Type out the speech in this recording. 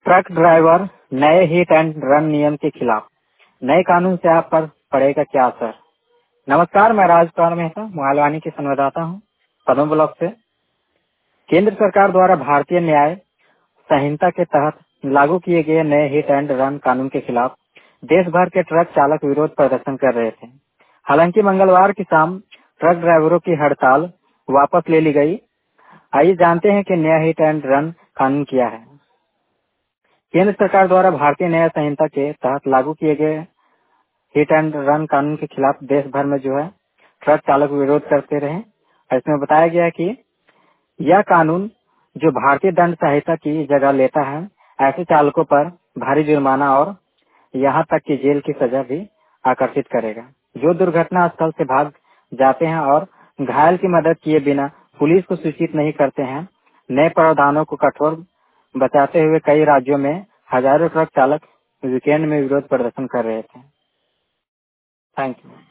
Truck driver नए hit and run नियम के खिलाफ, नए कानून से आप पर पड़ेगा क्या असर। नमस्कार, मैं राजकुमार मेहता मोहालवानी की संवाददाता हूँ पदम ब्लॉक से। केंद्र सरकार द्वारा भारतीय न्याय संहिता के तहत लागू किए गए नए हिट एंड रन कानून के खिलाफ देश भर के ट्रक चालक विरोध प्रदर्शन कर रहे थे। हालांकि मंगलवार की शाम ट्रक ड्राइवरों की हड़ताल वापस ले ली गई। आइए जानते हैं कि नया हिट एंड रन कानून क्या है। केंद्र सरकार द्वारा भारतीय न्याय संहिता के तहत लागू किए गए हिट एंड रन कानून के खिलाफ देश भर में जो है ट्रक चालक विरोध करते रहे। और इसमें बताया गया है कि यह कानून जो भारतीय दंड संहिता की जगह लेता है, ऐसे चालकों पर भारी जुर्माना और यहाँ तक कि जेल की सजा भी आकर्षित करेगा, जो दुर्घटना स्थल से भाग जाते हैं और घायल की मदद किए बिना पुलिस को सूचित नहीं करते हैं। नए प्रावधानों को कठोर बताते हुए कई राज्यों में हजारों ट्रक चालक वीकेंड में विरोध प्रदर्शन कर रहे थे। Thank you.